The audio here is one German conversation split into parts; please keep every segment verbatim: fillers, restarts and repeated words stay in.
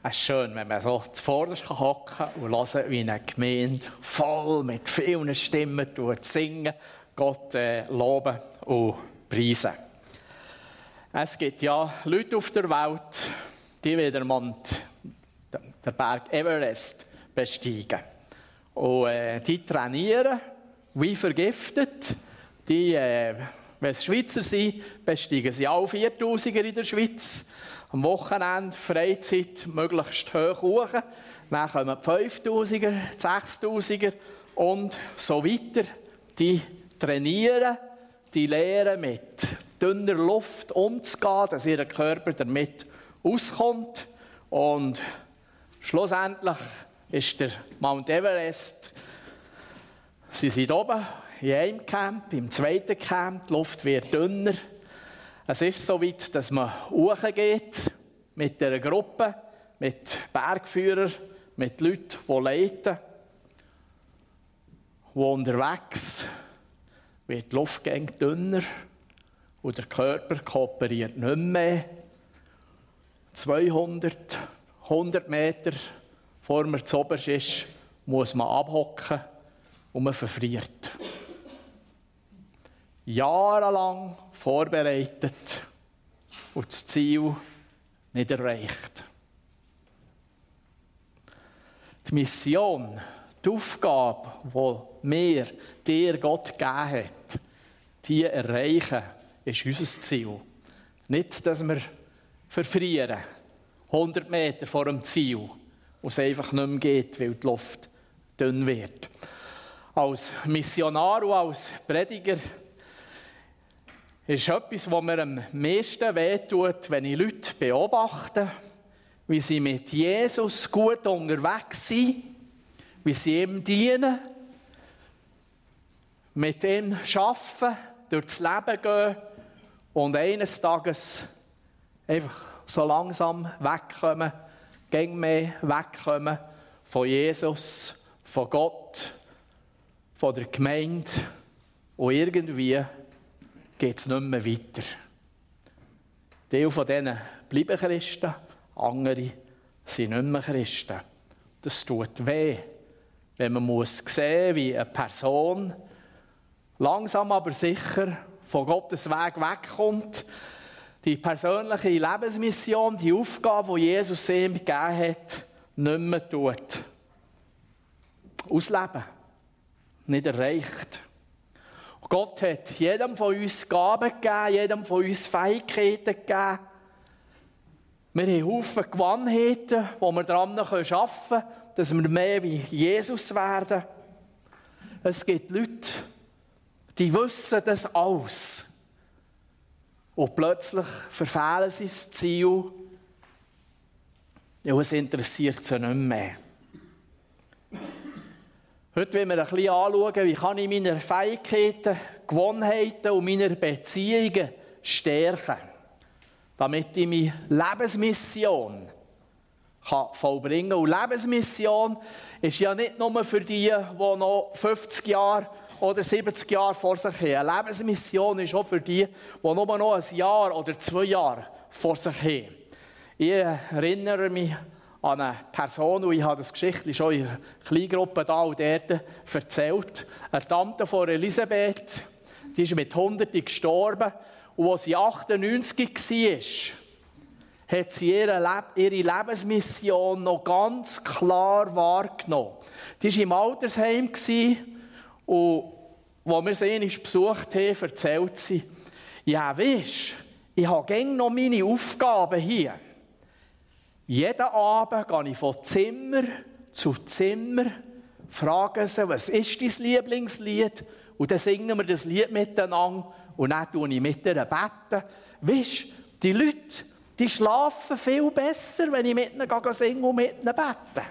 Es ist schön, wenn man so zuvorderst hocken kann und hören, wie eine Gemeinde voll mit vielen Stimmen singen, Gott äh, loben und preisen. Es gibt ja Leute auf der Welt, die wieder mal den Berg Everest besteigen. Und äh, die trainieren wie vergiftet. Die, äh, wenn es Schweizer sind, besteigen sie auch viertausender in der Schweiz. Am Wochenende Freizeit möglichst hoch hoch. Dann kommen die fünftausender, die sechstausender und so weiter. Die trainieren, die lernen mit dünner Luft umzugehen, dass ihr Körper damit auskommt. Und schlussendlich ist der Mount Everest, sie sind oben in einem Camp, im zweiten Camp, die Luft wird dünner. Es ist so weit, dass man hochgeht mit einer Gruppe, mit Bergführern, mit Leuten, die leiten. Wo unterwegs wird die Luft dünner und der Körper kooperiert nicht mehr. zweihundert, hundert Meter vor man zu oberst ist, muss man abhocken und man verfriert. Jahrelang vorbereitet und das Ziel nicht erreicht. Die Mission, die Aufgabe, die mir, dir Gott gegeben hat, die erreichen, ist unser Ziel. Nicht, dass wir verfrieren, hundert Meter vor dem Ziel, und es einfach nicht mehr geht, weil die Luft dünn wird. Als Missionar und als Prediger ist etwas, was mir am meisten wehtut, wenn ich Leute beobachte, wie sie mit Jesus gut unterwegs sind, wie sie ihm dienen, mit ihm arbeiten, durchs Leben gehen und eines Tages einfach so langsam wegkommen, gäng mehr wegkommen von Jesus, von Gott, von der Gemeinde und irgendwie geht es nicht mehr weiter. Teil von denen bleiben Christen, andere sind nicht mehr Christen. Das tut weh, wenn man muss sehen, wie eine Person langsam aber sicher von Gottes Weg wegkommt, die persönliche Lebensmission, die Aufgabe, die Jesus ihm gegeben hat, nicht mehr tut. Ausleben. Nicht erreicht. Gott hat jedem von uns Gaben gegeben, jedem von uns Fähigkeiten gegeben. Wir haben Haufen Gewohnheiten, wo wir daran arbeiten können, dass wir mehr wie Jesus werden. Es gibt Leute, die wissen das alles. Und plötzlich verfehlen sie das Ziel. Ja, es interessiert sie nicht mehr. Heute wollen wir ein bisschen anschauen, wie kann ich meine Fähigkeiten, Gewohnheiten und meine Beziehungen stärken, damit ich meine Lebensmission kann vollbringen kann. Und Lebensmission ist ja nicht nur für die, die noch fünfzig Jahre oder siebzig Jahre vor sich haben. Eine Lebensmission ist auch für die, die nur noch ein Jahr oder zwei Jahre vor sich haben. Ich erinnere mich an eine Person, und ich habe das Geschichtchen schon in einer Kleingruppe da und dort erzählt. Eine Tante von Elisabeth, die ist mit hundert gestorben. Und als sie achtundneunzig war, hat sie ihre, Le- ihre Lebensmission noch ganz klar wahrgenommen. Die war im Altersheim und als wir sie einmal besucht haben, erzählt sie, ja weisst, ich habe immer noch meine Aufgaben hier. Jeden Abend gehe ich von Zimmer zu Zimmer, frage sie, was ist dein Lieblingslied? Und dann singen wir das Lied miteinander und dann bete ich mit ihnen. Weisst, die Leute, die schlafen viel besser, wenn ich mit ihnen singe und mit ihnen bete.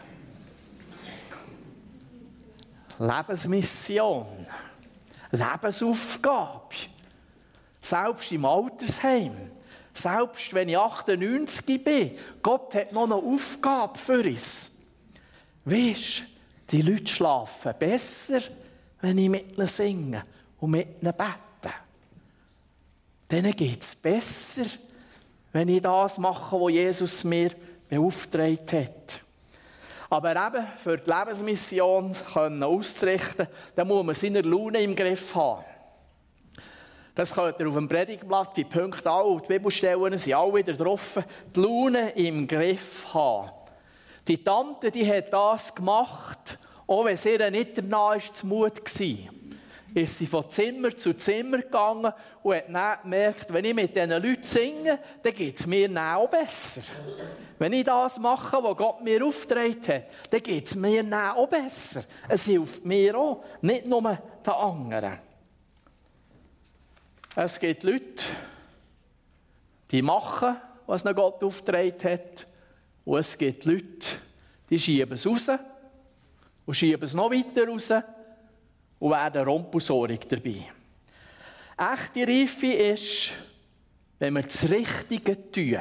Lebensmission, Lebensaufgabe, selbst im Altersheim. Selbst wenn ich achtundneunzig bin, Gott hat noch eine Aufgabe für uns. Weisst, die Leute schlafen besser, wenn ich mit ihnen singe und mit ihnen bete. Denen geht es besser, wenn ich das mache, was Jesus mir beauftragt hat. Aber eben, für die Lebensmission auszurichten, da muss man seine Laune im Griff haben. Das könnt ihr auf dem Predigtblatt, die Punkte alle, die Bibelstellen sind alle wieder drauf. Die Laune im Griff haben. Die Tante, die hat das gemacht, auch wenn es ihr nicht danach zu Mut war. Ist sie von Zimmer zu Zimmer gegangen und hat dann gemerkt, wenn ich mit diesen Leuten singe, dann geht es mir dann auch besser. Wenn ich das mache, was Gott mir aufgetragen hat, dann geht es mir dann auch besser. Es hilft mir auch, nicht nur den anderen. Es gibt Leute, die machen, was ihnen Gott aufgetragen hat. Und es gibt Leute, die schieben es raus und schieben es noch weiter raus und werden rumpelsorig dabei. Echte Reife ist, wenn wir das Richtige tun.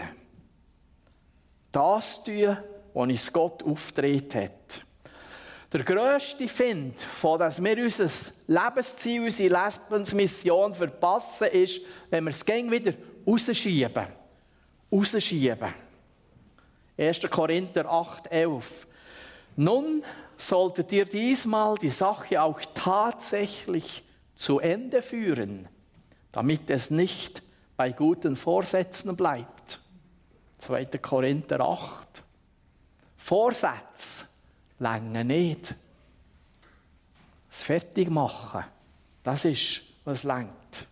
Das tun, was uns Gott aufgetragen hat. Der grösste Find, von dass wir unser Lebensziel, unsere Lebensmission verpassen, ist, wenn wir es gäng wieder rausschieben. Rausschieben. erster Korinther acht, elf. Nun solltet ihr diesmal die Sache auch tatsächlich zu Ende führen, damit es nicht bei guten Vorsätzen bleibt. zweiter Korinther acht. Vorsätze länger nicht. Das Fertigmachen, das ist, was lenkt.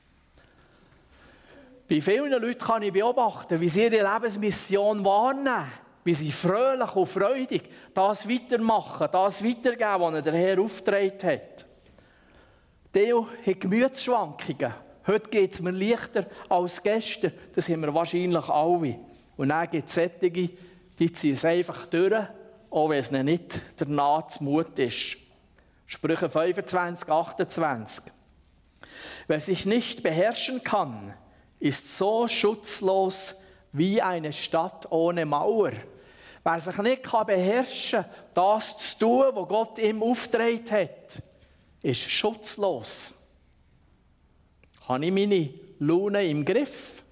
Bei vielen Leuten kann ich beobachten, wie sie ihre Lebensmission wahrnehmen, wie sie fröhlich und freudig das weitermachen, das weitergeben, was ihnen der Herr aufgetragen hat. Die haben Gemütsschwankungen. Heute geht es mir leichter als gestern. Das haben wir wahrscheinlich alle. Und dann gibt es solche, die ziehen es einfach durch, auch wenn es ihnen nicht danach zu Mut ist. Sprüche fünfundzwanzig, achtundzwanzig. Wer sich nicht beherrschen kann, ist so schutzlos wie eine Stadt ohne Mauer. Wer sich nicht beherrschen kann, das zu tun, was Gott ihm aufgetragen hat, ist schutzlos. Habe ich meine Laune im Griff?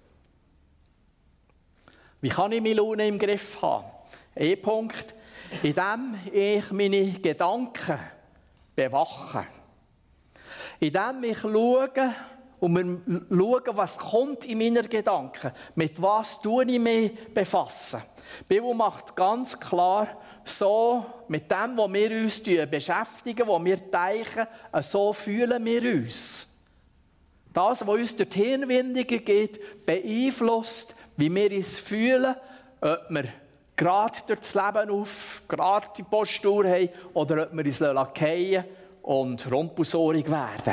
Wie kann ich meine Laune im Griff haben? Ein Punkt, indem ich meine Gedanken bewache. Indem ich schaue, und wir schauen, was kommt in meinen Gedanken. Mit was tue ich mich befassen? Die Bibel macht ganz klar, so mit dem, was wir uns beschäftigen, was wir denken, so fühlen wir uns. Das, was uns durch die Hirnwindungen geht, beeinflusst, wie wir uns fühlen, ob wir gerade durch das Leben auf, gerade die Postur haben, oder ob wir uns fallen und rumpelsorig werden.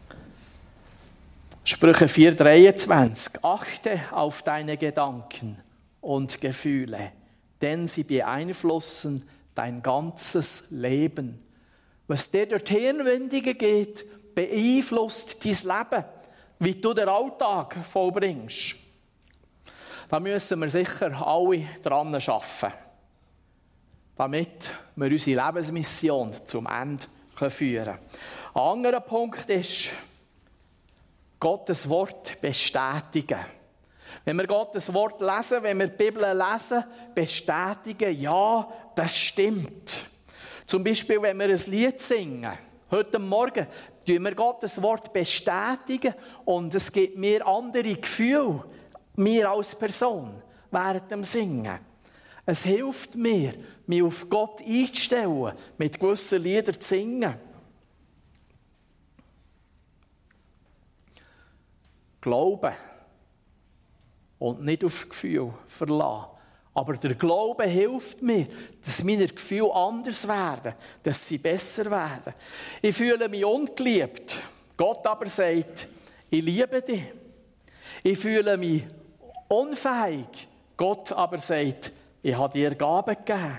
Sprüche vier, dreiundzwanzig. Achte auf deine Gedanken und Gefühle, denn sie beeinflussen dein ganzes Leben. Was dir durch die Hirnwindungen geht, beeinflusst dein Leben, wie du den Alltag vollbringst. Da müssen wir sicher alle dran arbeiten, damit wir unsere Lebensmission zum Ende führen können. Ein anderer Punkt ist, Gottes Wort bestätigen. Wenn wir Gottes Wort lesen, wenn wir die Bibel lesen, bestätigen, ja, das stimmt. Zum Beispiel, wenn wir ein Lied singen. Heute Morgen bestätigen wir Gottes Wort bestätigen und es gibt mir andere Gefühle, mir als Person, während dem Singen. Es hilft mir, mich auf Gott einzustellen, mit gewissen Liedern zu singen. Glauben und nicht auf Gefühl verlassen. Aber der Glaube hilft mir, dass meine Gefühle anders werden, dass sie besser werden. Ich fühle mich ungeliebt. Gott aber sagt, ich liebe dich. Ich fühle mich unfähig. Gott aber sagt, ich habe dir Gaben gegeben.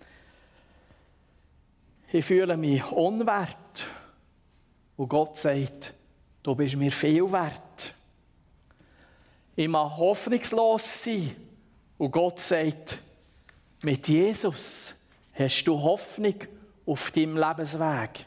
Ich fühle mich unwert. Und Gott sagt, du bist mir viel wert. Ich mag hoffnungslos sein. Und Gott sagt, mit Jesus hast du Hoffnung auf deinem Lebensweg.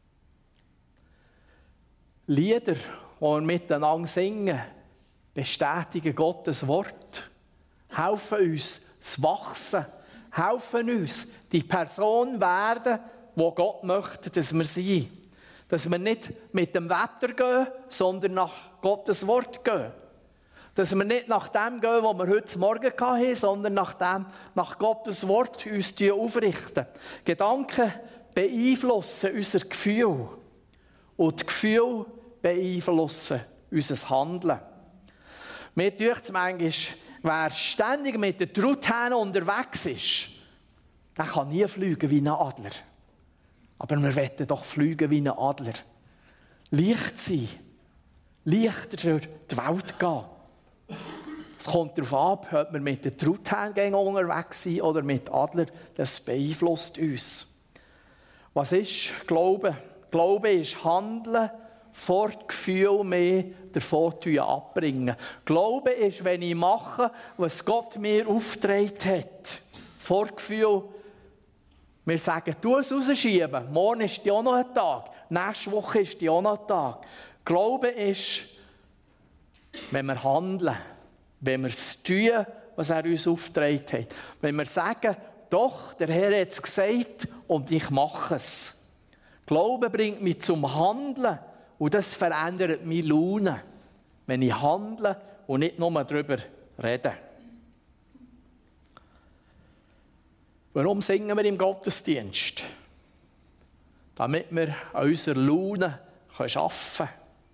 Lieder, die wir miteinander singen, bestätigen Gottes Wort, helfen uns, zu wachsen. Helfen uns, die Person werden, die Gott möchte, dass wir sind. Dass wir nicht mit dem Wetter gehen, sondern nach Gottes Wort gehen. Dass wir nicht nach dem gehen, was wir heute Morgen hatten, sondern nach, dem, nach Gottes Wort uns aufrichten. Gedanken beeinflussen unser Gefühl. Und die Gefühle beeinflussen unser Handeln. Mir denkt es manchmal, wer ständig mit der Truthähne unterwegs ist, der kann nie fliegen wie ein Adler. Aber wir wollen doch fliegen wie ein Adler. Leicht sein. Leichter durch die Welt gehen. Es kommt darauf ab, ob wir mit den Truthähnen unterwegs sind oder mit Adler. Das beeinflusst uns. Was ist Glaube? Glaube ist Handeln vor Gefühl mehr davon abbringen. Glaube ist, wenn ich mache, was Gott mir aufgetragen hat. Vor Gefühl, wir sagen, du es rausschieben. Morgen ist ja auch noch ein Tag. Nächste Woche ist ja auch noch ein Tag. Glaube ist, wenn wir handeln, wenn wir es tun, was er uns aufgetragen hat. Wenn wir sagen, doch, der Herr hat es gesagt und ich mache es. Glaube bringt mich zum Handeln und das verändert meine Laune, wenn ich handle und nicht nur darüber rede. Warum singen wir im Gottesdienst? Damit wir an unserer Laune arbeiten können.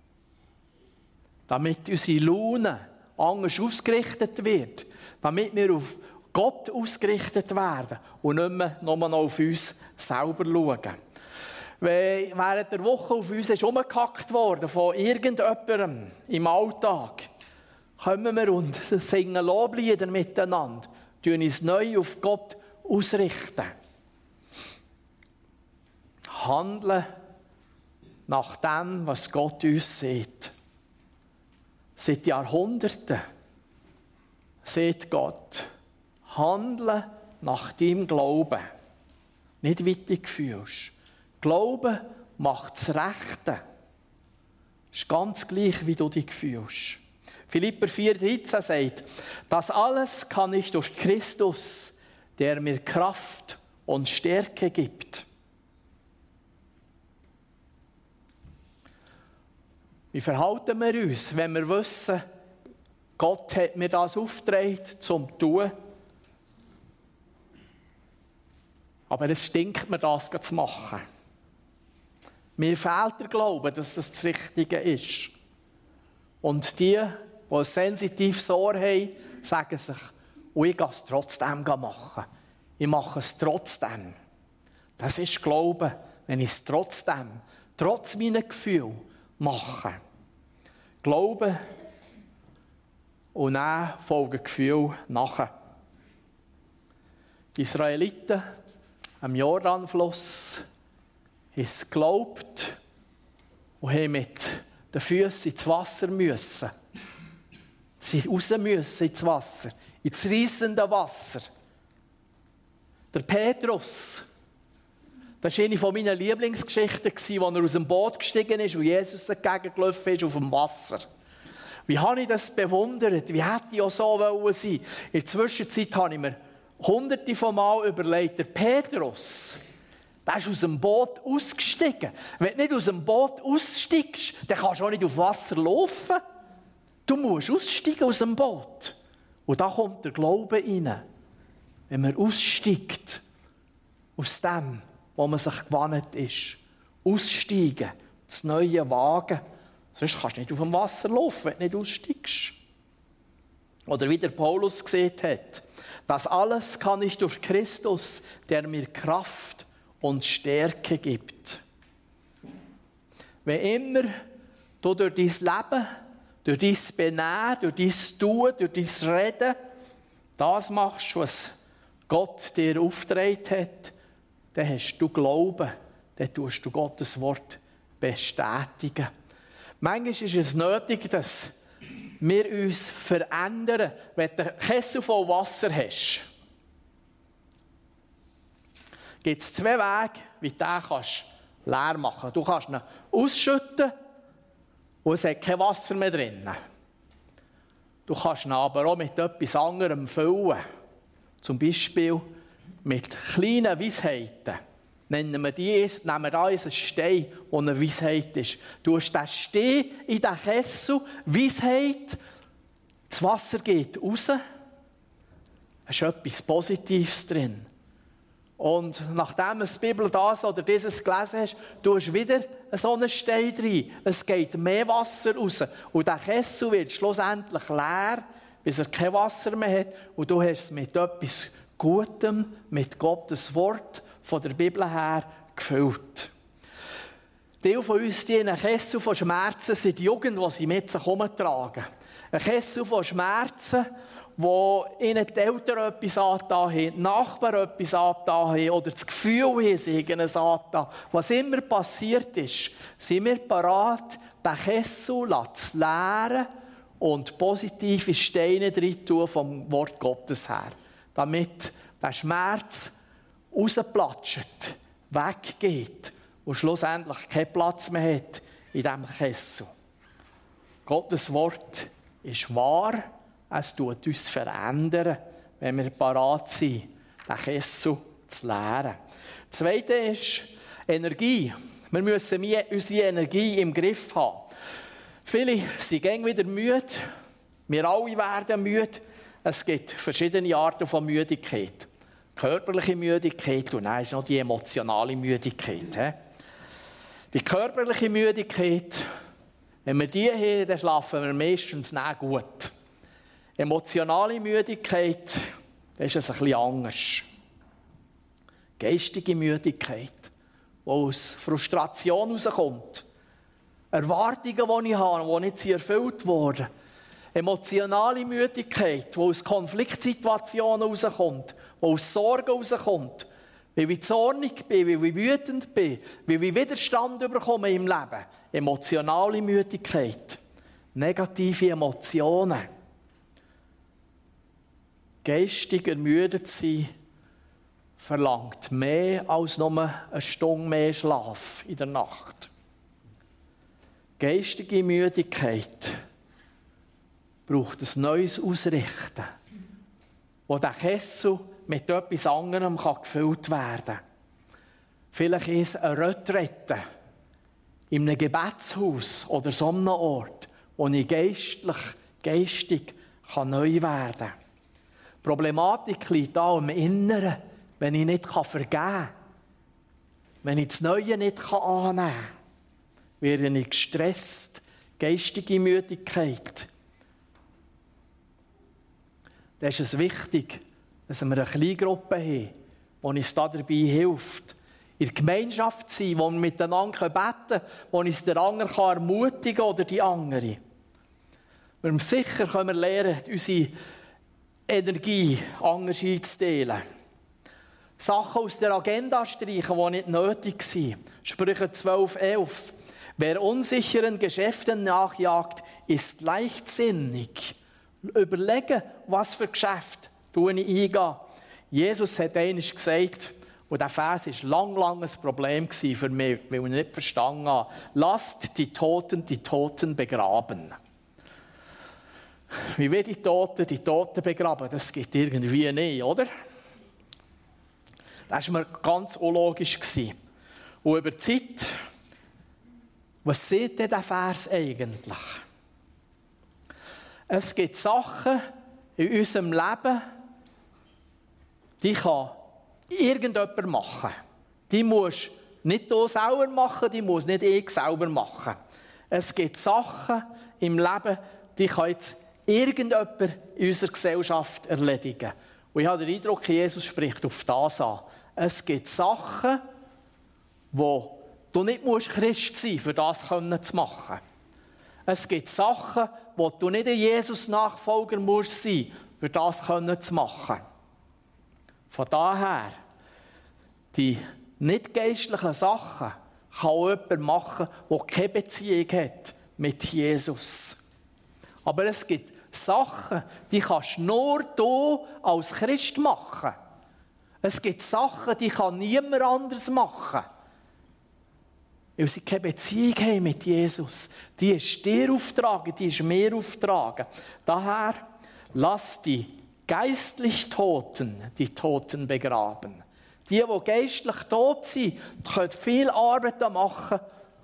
Damit unsere Laune anders ausgerichtet wird. Damit wir auf Gott ausgerichtet werden und nicht mehr nur noch auf uns selber schauen. Wenn während der Woche auf uns ist umgehackt worden von irgendjemandem im Alltag, kommen wir und singen Loblieder miteinander, tun uns neu auf Gott ausrichten. Handeln nach dem, was Gott uns sieht. Seit Jahrhunderten sieht Gott. Handeln nach deinem Glauben. Nicht wie du dich fühlst. Glauben macht das Rechte. Ist ganz gleich, wie du dich fühlst. Philipper vier dreizehn sagt, das alles kann ich durch Christus, der mir Kraft und Stärke gibt. Wie verhalten wir uns, wenn wir wissen, Gott hat mir das aufgetragen, zum zu tun? Aber es stinkt mir, das zu machen. Mir fehlt der Glaube, dass es das Richtige ist. Und die, die ein sensitives Ohr haben, sagen sich, oh, ich gehe es trotzdem machen. Ich mache es trotzdem. Das ist Glaube, wenn ich es trotzdem, trotz meiner Gefühle, mache. Glaube und dann folgen Gefühle nachher. Die Israeliten am Jordanfluss haben es geglaubt und haben mit den Füßen ins Wasser müssen. Sie raus müssen ins Wasser, ins reissende Wasser. Der Petrus, das war eine von meinen Lieblingsgeschichten, als er aus dem Boot gestiegen ist und Jesus entgegengelaufen ist auf dem Wasser. Wie habe ich das bewundert? Wie hätte ich auch so sein wollen? In der Zwischenzeit habe ich mir hunderte von Mal überlegt, der Petrus, der ist aus dem Boot ausgestiegen. Wenn du nicht aus dem Boot aussteigst, dann kannst du auch nicht auf Wasser laufen. Du musst aussteigen aus dem Boot. Und da kommt der Glaube rein. Wenn man aussteigt aus dem, wo man sich gewandt ist. Aussteigen, das neue Wagen. Sonst kannst du nicht auf dem Wasser laufen, wenn du nicht aussteigst. Oder wie der Paulus gesagt hat, das alles kann ich durch Christus, der mir Kraft und Stärke gibt. Wenn immer du durch dein Leben, durch dein Benehmen, durch dein Tun, durch dein Reden das machst, was Gott dir aufgetragen hat, dann hast du Glauben, dann tust du Gottes Wort bestätigen. Manchmal ist es nötig, dass wir uns verändern, wenn du einen Kessel voll Wasser hast. Gibt es zwei Wege, wie du den kannst leer machen kannst. Du kannst ihn ausschütten und es hat kein Wasser mehr drin. Du kannst ihn aber auch mit etwas anderem füllen. Zum Beispiel mit kleinen Weisheiten. Nennen wir die, nehmen wir da einen Stein, der eine Weisheit ist. Du hast den Stein in den Kessel, Weisheit, das Wasser geht raus, es ist etwas Positives drin. Und nachdem du die Bibel das oder dieses gelesen hast, tust du wieder so einen Stein rein. Es geht mehr Wasser raus. Und der Kessel wird schlussendlich leer, bis er kein Wasser mehr hat. Und du hast es mit etwas Gutem, mit Gottes Wort von der Bibel her gefüllt. Teil von uns, die einen Kessel von Schmerzen, sind die Jugend, die sie mit sich herumtragen. Ein Kessel von Schmerzen, wo ihnen die Eltern etwas angetan haben, die Nachbarn etwas angetan haben oder das Gefühl haben, sie haben es angetan. Was immer passiert ist, sind wir bereit, den Kessel zu leeren und positive Steine drin tun vom Wort Gottes her. Damit der Schmerz rausplatscht, weggeht und schlussendlich keinen Platz mehr hat in diesem Kessel. Gottes Wort ist wahr, es tut uns verändern, wenn wir parat sind, den Kessel zu leeren. Das Zweite ist Energie. Wir müssen unsere Energie im Griff haben. Viele sind gäng wieder müde, wir alle werden müde. Es gibt verschiedene Arten von Müdigkeit. Körperliche Müdigkeit und dann ist noch die emotionale Müdigkeit. Die körperliche Müdigkeit, wenn wir die haben, dann schlafen wir meistens nicht gut. Emotionale Müdigkeit, das ist ein bisschen anders. Geistige Müdigkeit, die aus Frustration herauskommt. Erwartungen, die ich habe, die nicht erfüllt wurden. Emotionale Müdigkeit, die aus Konfliktsituationen herauskommt, die aus Sorgen herauskommt. Weil ich zornig bin, weil ich wütend bin, weil ich Widerstand bekomme im Leben. Emotionale Müdigkeit, negative Emotionen. Geistig ermüdet sein verlangt mehr als nur eine Stunde mehr Schlaf in der Nacht. Geistige Müdigkeit braucht ein neues Ausrichten, wo der Kessel mit etwas anderem gefüllt werden kann. Vielleicht ist es eine Retrette in einem Gebetshaus oder so einem Ort, wo ich geistlich, geistig kann neu werden kann. Die Problematik liegt da im Inneren, wenn ich nicht vergeben kann, wenn ich das Neue nicht annehmen kann, werde ich gestresst, geistige Müdigkeit. Da ist es wichtig, dass wir eine Kleingruppe haben, die uns dabei hilft. In der Gemeinschaft sein, wo wir miteinander beten können, wo uns der andere ermutigen kann oder die andere. Wir sicher können wir lernen, unsere Energie anders einzuteilen. Sachen aus der Agenda streichen, die nicht nötig sind. Sprüche zwölf, elf. Wer unsicheren Geschäften nachjagt, ist leichtsinnig. Überlegen, was für Geschäft ich eingehen. Jesus hat einmal gesagt, und dieser Vers war lang, lang ein Problem für mich, weil ich nicht verstanden habe. Lasst die Toten die Toten begraben. Wie will die Toten die Toten begraben? Das geht irgendwie nicht, oder? Das war mir ganz unlogisch. Und über die Zeit, was sieht denn der Vers eigentlich? Es gibt Sachen in unserem Leben, die kann irgendjemand machen. Die muss nicht du selber machen, die muss nicht ich selber machen. Es gibt Sachen im Leben, die kann jetzt irgendjemand in unserer Gesellschaft erledigen. Und ich habe den Eindruck, Jesus spricht auf das an. Es gibt Sachen, wo du nicht Christ sein musst, um das zu machen. Es gibt Sachen, wo du nicht ein Jesus-Nachfolger musst sein, um das zu machen. Von daher, die nicht geistlichen Sachen kann auch jemand machen, der keine Beziehung hat mit Jesus. Aber es gibt Sachen, die kannst nur du als Christ machen. Es gibt Sachen, die kann niemand anders machen. Weil sie keine Beziehung haben mit Jesus. Die ist dir auftragen, die ist mir auftragen. Daher lass die geistlich Toten die Toten begraben. Die, die geistlich tot sind, können viel Arbeit machen,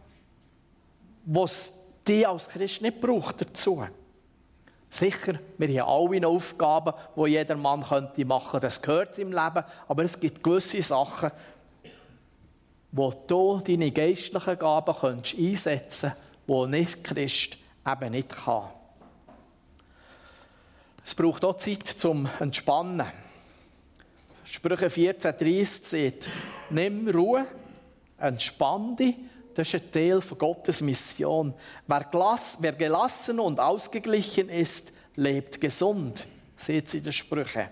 was die als Christ nicht braucht dazu. Sicher, wir haben alle noch Aufgaben, die jeder Mann könnte machen. Das gehört im Leben. Aber es gibt gewisse Sachen, wo du deine geistlichen Gaben könntest einsetzen kannst, die nicht Christ eben nicht kann. Es braucht auch Zeit zum Entspannen. Sprüche vierzehn dreißig sagt, nimm Ruhe, entspann dich. Das ist ein Teil von Gottes Mission. Wer, gelass, wer gelassen und ausgeglichen ist, lebt gesund. Seht ihr in den Sprüchen.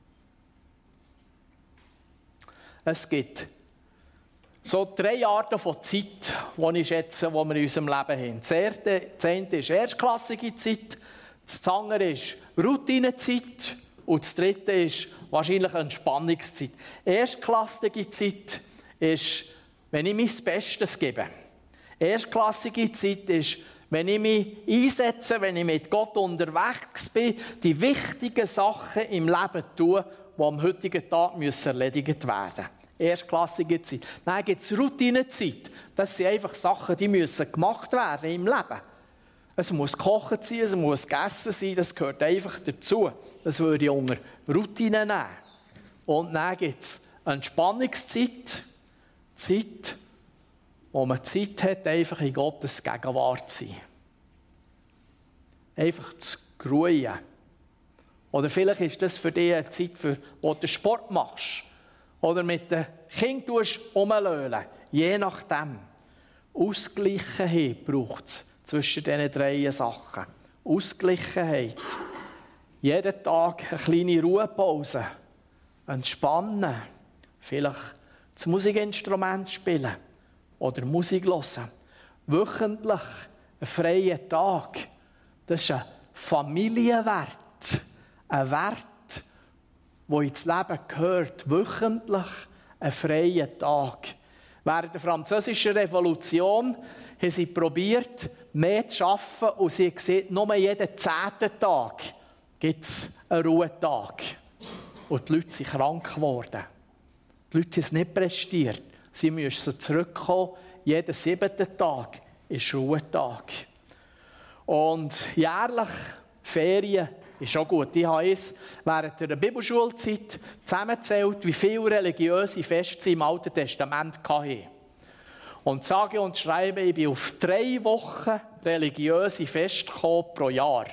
Es gibt so drei Arten von Zeit, die ich schätze, die wir in unserem Leben haben. Das eine ist erstklassige Zeit, das andere ist Routinezeit und das dritte ist wahrscheinlich Entspannungszeit. Erstklassige Zeit ist, wenn ich mein Bestes gebe. Erstklassige Zeit ist, wenn ich mich einsetze, wenn ich mit Gott unterwegs bin, die wichtigen Sachen im Leben tue, die am heutigen Tag müssen erledigt werden müssen. Erstklassige Zeit. Dann gibt es Routinezeit. Das sind einfach Sachen, die müssen gemacht werden im Leben. Es muss gekocht sein, es muss gegessen sein, das gehört einfach dazu. Das würde ich unter Routine nehmen. Und dann gibt es Entspannungszeit, Zeit, wo man Zeit hat, einfach in Gottes Gegenwart zu sein. Einfach zu ruhen. Oder vielleicht ist das für dich eine Zeit, für, wo du Sport machst. Oder mit den Kindern rumlölen. Je nachdem. Ausgleichen braucht es zwischen diesen drei Sachen. Ausgleichen. Jeden Tag eine kleine Ruhepause. Entspannen. Vielleicht das Musikinstrument spielen. Oder Musik hören. Wöchentlich einen freien Tag. Das ist ein Familienwert. Ein Wert, der ins Leben gehört. Wöchentlich einen freien Tag. Während der Französischen Revolution haben sie probiert, mehr zu arbeiten. Und sie haben gesehen, nur jeden zehnten Tag gibt es einen Ruhetag. Und die Leute sind krank geworden. Die Leute haben es nicht prestiert. Sie müssen zurückkommen. Jeden siebten Tag ist Ruhetag. Und jährlich Ferien ist auch gut. Ich habe es während der Bibelschulzeit zusammengezählt, wie viele religiöse Feste sie im Alten Testament hatten. Und sage und schreibe, ich bin auf drei Wochen religiöse Feste gekommen pro Jahr.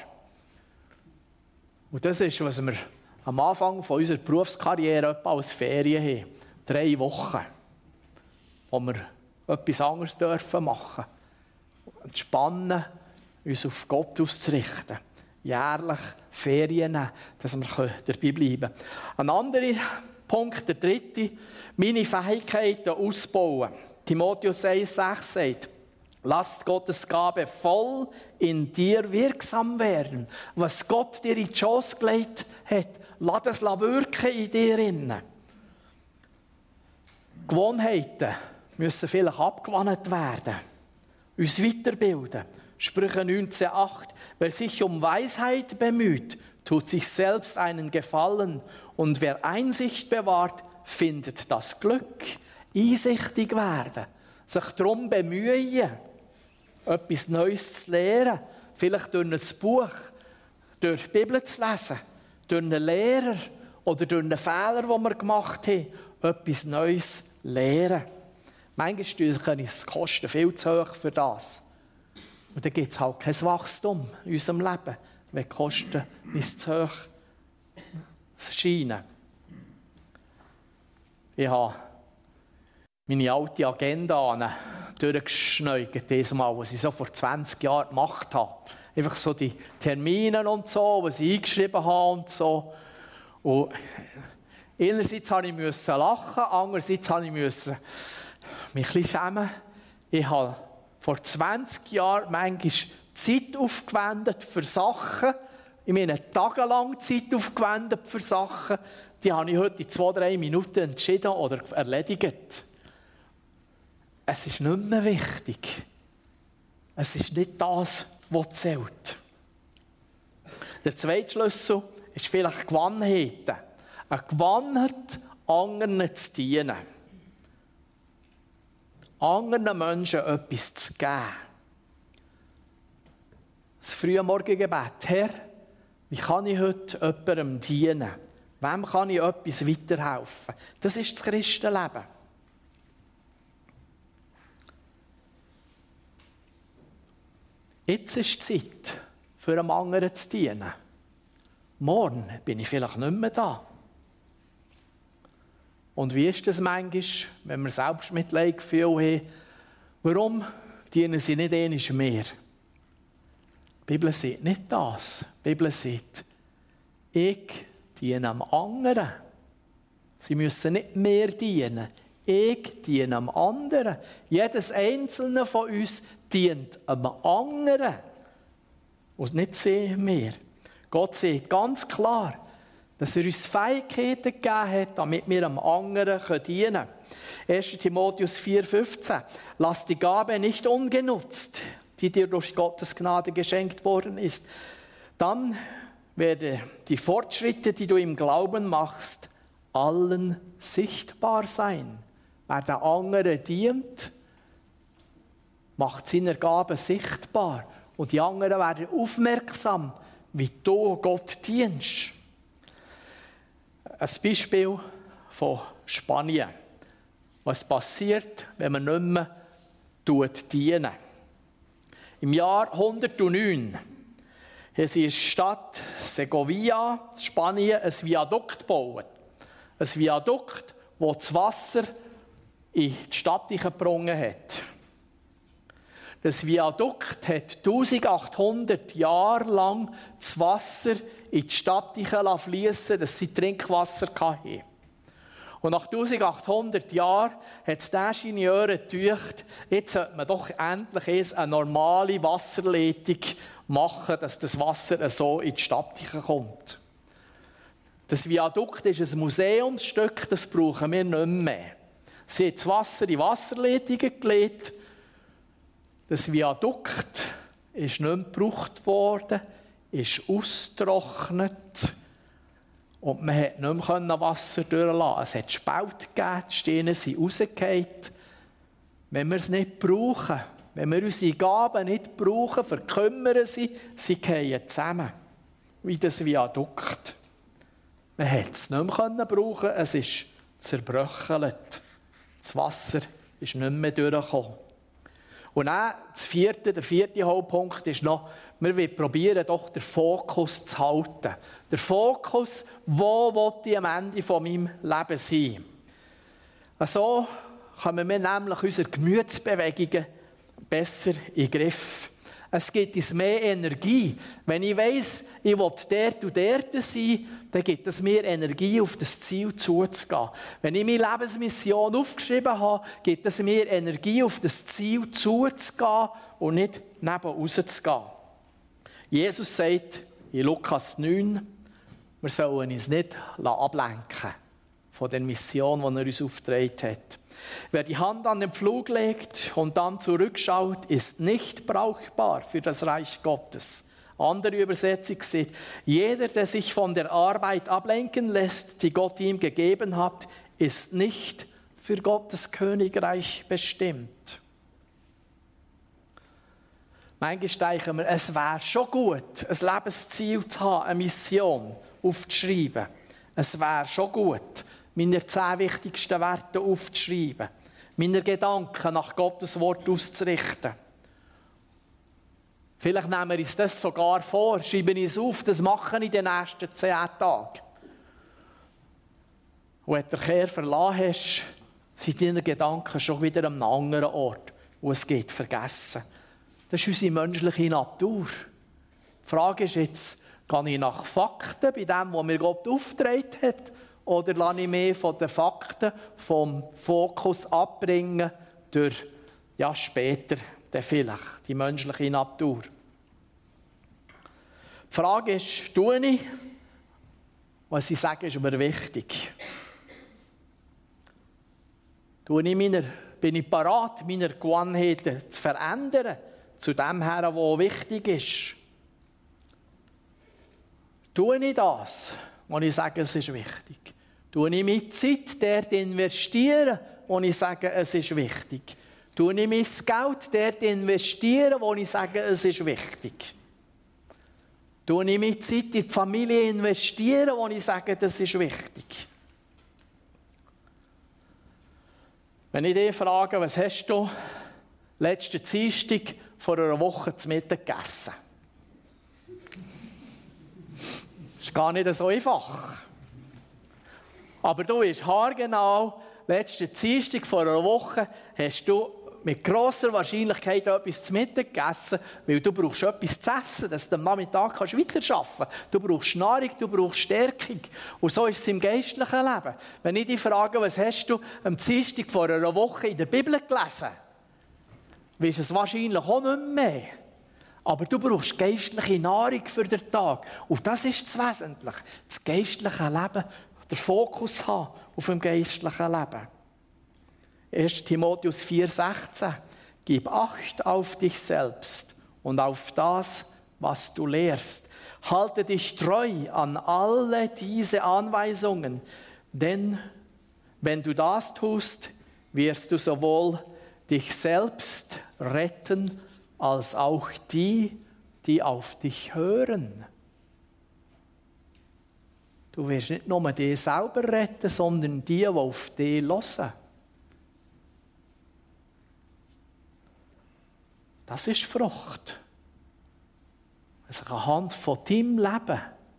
Und das ist, was wir am Anfang von unserer Berufskarriere als Ferien haben. Drei Wochen, wo wir etwas anderes dürfen machen. Entspannen, uns auf Gott auszurichten. Jährlich Ferien nehmen, dass wir dabei bleiben können. Ein anderer Punkt, der dritte, meine Fähigkeiten ausbauen. Timotheus eins sechs sagt, lasst Gottes Gabe voll in dir wirksam werden. Was Gott dir in die Chance gelegt hat, lass es wirken in dir innen. Gewohnheiten müssen vielleicht abgewandt werden. Uns weiterbilden. Sprüche neunzehn acht. Wer sich um Weisheit bemüht, tut sich selbst einen Gefallen. Und wer Einsicht bewahrt, findet das Glück. Einsichtig werden. Sich darum bemühen, etwas Neues zu lernen. Vielleicht durch ein Buch, durch die Bibel zu lesen, durch einen Lehrer oder durch einen Fehler, den wir gemacht haben, etwas Neues lernen. Manchmal können es kosten viel zu hoch für das. Und dann gibt es halt kein Wachstum in unserem Leben, wenn die Kosten nicht zu hoch scheinen. Ich habe meine alte Agenda durchgeschneugt, diesmal, was ich so vor zwanzig Jahren gemacht habe. Einfach so die Termine und so, was ich eingeschrieben habe und so. Und einerseits musste ich lachen, andererseits musste ich mich ein bisschen schämen. Ich habe vor zwanzig Jahren manchmal Zeit aufgewendet für Sachen. Ich meine, tagelang Zeit aufgewendet für Sachen. Die habe ich heute in zwei, drei Minuten entschieden oder erledigt. Es ist nicht mehr wichtig. Es ist nicht das, was zählt. Der zweite Schlüssel ist vielleicht Gewohnheiten. Eine Gewohnheit, anderen zu dienen. Anderen Menschen etwas zu geben. Das frühe Morgengebet. Herr, wie kann ich heute jemandem dienen? Wem kann ich etwas weiterhelfen? Das ist das Christenleben. Jetzt ist die Zeit, für einen anderen zu dienen. Morgen bin ich vielleicht nicht mehr da. Und wie ist das manchmal, wenn wir selbst Mitleidgefühl haben? Warum dienen sie nicht einmal mehr? Die Bibel sagt nicht das. Die Bibel sagt, ich diene am anderen. Sie müssen nicht mehr dienen. Ich diene am anderen. Jedes einzelne von uns dient am anderen. Und nicht sie mehr. Gott sagt ganz klar, dass er uns Fähigkeiten gegeben hat, damit wir am anderen dienen können. erster Timotheus vier fünfzehn. Lass die Gabe nicht ungenutzt, die dir durch Gottes Gnade geschenkt worden ist. Dann werde die Fortschritte, die du im Glauben machst, allen sichtbar sein. Wer den anderen dient, macht seine Gabe sichtbar. Und die anderen werden aufmerksam, wie du Gott dienst. Ein Beispiel von Spanien. Was passiert, wenn man nicht mehr dienen? Im Jahr hundertneun haben sie in der Stadt Segovia, Spanien, ein Viadukt gebaut. Ein Viadukt, das das Wasser in die Stadt gebrungen hat. Das Viadukt hat eintausendachthundert Jahre lang das Wasser in die Stadt fließen, dass sie Trinkwasser hatten. Und nach eintausendachthundert Jahren hat es der Ingenieur gedacht, jetzt sollte man doch endlich eine normale Wasserleitung machen, dass das Wasser so in die Stadt kommt. Das Viadukt ist ein Museumsstück, das brauchen wir nicht mehr. Sie hat das Wasser in Wasserleitungen gelegt. Das Viadukt ist nicht mehr gebraucht worden, ist ausgetrocknet und man konnte nicht mehr Wasser durchlassen. Es hat Spalt gegeben, die Steine sind rausgefallen. Wenn wir es nicht brauchen, wenn wir unsere Gaben nicht brauchen, verkümmern sie, sie fallen zusammen. Wie das Viadukt. Man konnte es nicht mehr brauchen, es ist zerbröchelt. Das Wasser ist nicht mehr durchgekommen. Und dann das vierte, der vierte Hauptpunkt ist noch, wir wollen probieren, doch den Fokus zu halten. Der Fokus, wo will ich am Ende von meinem Leben sein? So kommen wir nämlich unsere Gemütsbewegungen besser in den Griff. Es gibt uns mehr Energie. Wenn ich weiss, ich will dort und dort sein, dann gibt es mir Energie, auf das Ziel zuzugehen. Wenn ich meine Lebensmission aufgeschrieben habe, gibt es mir Energie, auf das Ziel zuzugehen und nicht neben rauszugehen. Jesus sagt in Lukas neun, wir sollen uns nicht ablenken von der Mission, die er uns aufgetragen hat. Wer die Hand an den Pflug legt und dann zurückschaut, ist nicht brauchbar für das Reich Gottes. Andere Übersetzung sagt, jeder, der sich von der Arbeit ablenken lässt, die Gott ihm gegeben hat, ist nicht für Gottes Königreich bestimmt. Manchmal denken wir, es wäre schon gut, ein Lebensziel zu haben, eine Mission aufzuschreiben. Es wäre schon gut, meine zehn wichtigsten Werte aufzuschreiben, meine Gedanken nach Gottes Wort auszurichten. Vielleicht nehmen wir uns das sogar vor, schreiben es auf, das machen wir in den nächsten zehn Tagen. Und wenn du den Kehr verlassen hast, sind deine Gedanken schon wieder an einem anderen Ort, wo es geht, vergessen. Das ist unsere menschliche Natur. Die Frage ist jetzt, gehe ich nach Fakten bei dem, was mir Gott aufgetragen hat, oder lasse ich mich von den Fakten, vom Fokus abbringen durch, ja, später, dann vielleicht, die menschliche Natur. Die Frage ist, tue ich, was ich sage, ist mir wichtig. Tue ich meine, bin ich bereit, meine Gewohnheiten zu verändern, zu dem her, was wichtig ist? Tue ich das, wo ich sage, es ist wichtig? Tue ich meine Zeit dort investieren, wo ich sage, es ist wichtig? Tue ich mein Geld dort investieren, wo ich sage, es ist wichtig? Tue ich meine Zeit in die Familie investieren, wo ich sage, das ist wichtig? Wenn ich dich frage, was hast du letzten Dienstag vor einer Woche zu Mittag gegessen? Das ist gar nicht so einfach. Aber du weißt haargenau, letzten Dienstag vor einer Woche hast du mit grosser Wahrscheinlichkeit etwas zu Mittag gegessen, weil du brauchst etwas zu essen, dass du am Nachmittag weiterarbeiten kannst. Du brauchst Nahrung, du brauchst Stärkung. Und so ist es im geistlichen Leben. Wenn ich dich frage, was hast du am Dienstag vor einer Woche in der Bibel gelesen, weisst du es wahrscheinlich auch nicht mehr. Aber du brauchst geistliche Nahrung für den Tag. Und das ist das Wesentliche. Das geistliche Leben, den Fokus haben auf dem geistlichen Leben. erster Timotheus vier sechzehn. Gib Acht auf dich selbst und auf das, was du lehrst. Halte dich treu an alle diese Anweisungen, denn wenn du das tust, wirst du sowohl dich selbst retten, als auch die, die auf dich hören. Du wirst nicht nur dich selber retten, sondern die, die auf dich hören. Das ist Frucht. Dass anhand von deinem Leben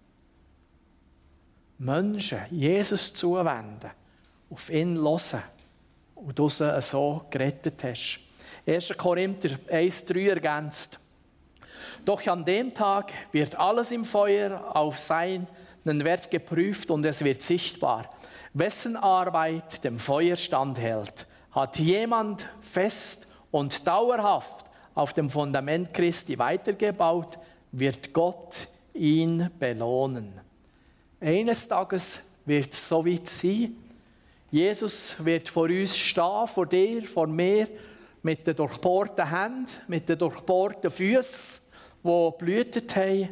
Menschen Jesus zuwenden, auf ihn hören und du sie so gerettet hast. erster Korinther eins drei ergänzt. Doch an dem Tag wird alles im Feuer auf seinen Wert geprüft und es wird sichtbar, wessen Arbeit dem Feuer standhält. Hat jemand fest und dauerhaft auf dem Fundament Christi weitergebaut, wird Gott ihn belohnen. Eines Tages wird es so weit sein. Jesus wird vor uns stehen, vor dir, vor mir, mit den durchbohrten Händen, mit den durchbohrten Füßen, die geblutet haben.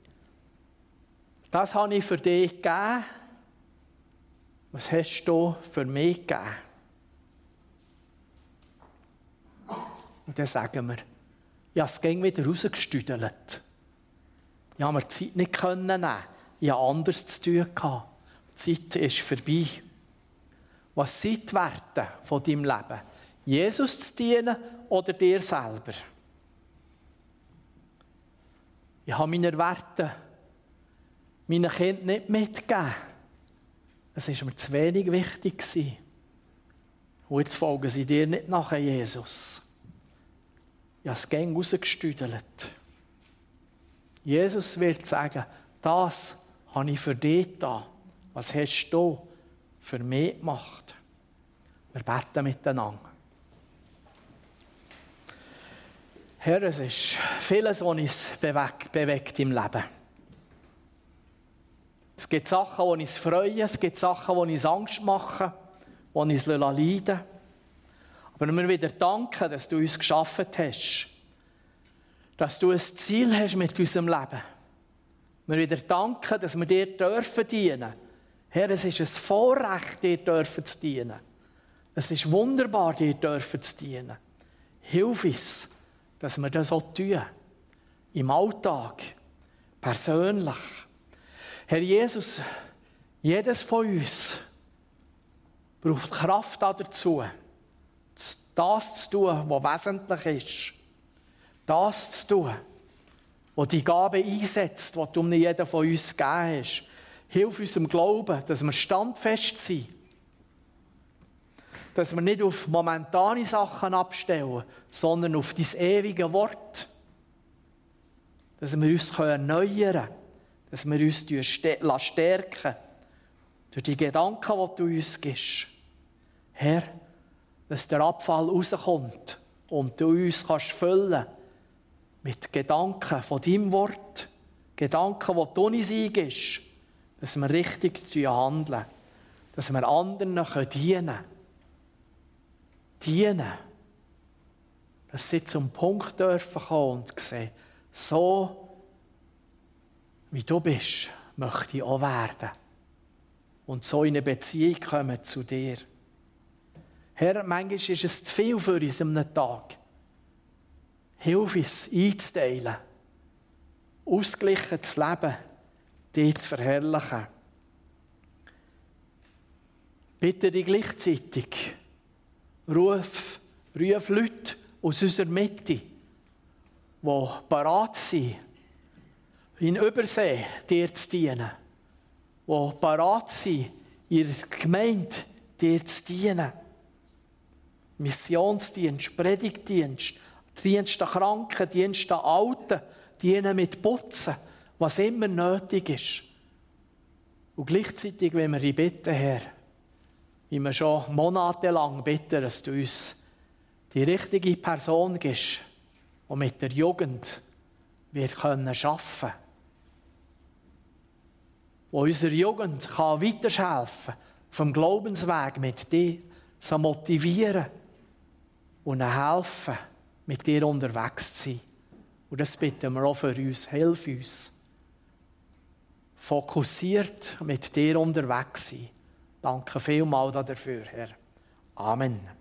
Das habe ich für dich gegeben. Was hast du für mich gegeben? Und dann sagen wir, ja, es ging wieder rausgestüdelt. Ich habe mir die Zeit nicht nehmen. Ich hatte anderes zu tun. Die Zeit ist vorbei. Was sind die Werte von deinem Leben? Jesus zu dienen oder dir selber? Ich habe meine Werte meinen Kindern nicht mitgegeben. Es war mir zu wenig wichtig. Und jetzt folgen sie dir nicht nach, Jesus. Ich habe es gerne rausgestüdelt. Jesus wird sagen, das habe ich für dich getan. Was hast du für mich gemacht? Wir beten miteinander. Herr, es ist vieles, was uns bewegt, bewegt im Leben. Es gibt Sachen, die uns freuen, es gibt Sachen, die uns Angst machen, die uns leiden lassen. Aber wir wieder danken, dass du uns geschaffen hast. Dass du ein Ziel hast mit unserem Leben. Wir wieder danken, dass wir dir dürfen dienen. Herr, es ist ein Vorrecht, dir dürfen zu dienen. Es ist wunderbar, dir dürfen zu dienen. Hilf uns, dass wir das auch tun. Im Alltag, persönlich. Herr Jesus, jedes von uns braucht Kraft dazu, das zu tun, was wesentlich ist. Das zu tun, was die Gabe einsetzt, die du nicht jedem von uns gegeben hast. Hilf unserem Glauben, dass wir standfest sind. Dass wir nicht auf momentane Sachen abstellen, sondern auf dein ewige Wort. Dass wir uns erneuern können. Dass wir uns stärken durch die Gedanken, die du uns gibst. Herr, dass der Abfall rauskommt und du uns kannst füllen mit Gedanken von deinem Wort, Gedanken, die du uns eingibst, dass wir richtig handeln, dass wir anderen dienen können. Dienen. Dass sie zum Punkt dürfen kommen und sehen, so wie du bist, möchte ich auch werden. Und so in eine Beziehung kommen zu dir. Herr, manchmal ist es zu viel für uns an einem Tag. Hilf uns einzuteilen, ausgeglichen zu leben, dich zu verherrlichen. Bitte dich gleichzeitig, ruf, ruf Leute aus unserer Mitte, die parat sind, in Übersee dir zu dienen, die parat sind, ihrer Gemeinde dir zu dienen. Missionsdienst, Predigtdienst, Dienst an Kranken, Dienst an Alten, dienen mit Putzen, was immer nötig ist. Und gleichzeitig, wenn wir dich bitten, Herr, wie wir schon monatelang bitten, dass du uns die richtige Person gibst, die mit der Jugend wir arbeiten können. Die unserer Jugend kann weiterhelfen kann, vom Glaubensweg mit dir zu motivieren und ihnen helfen, mit dir unterwegs zu sein. Und das bitten wir auch für uns. Hilf uns. Fokussiert mit dir unterwegs sein. Danke vielmals dafür, Herr. Amen.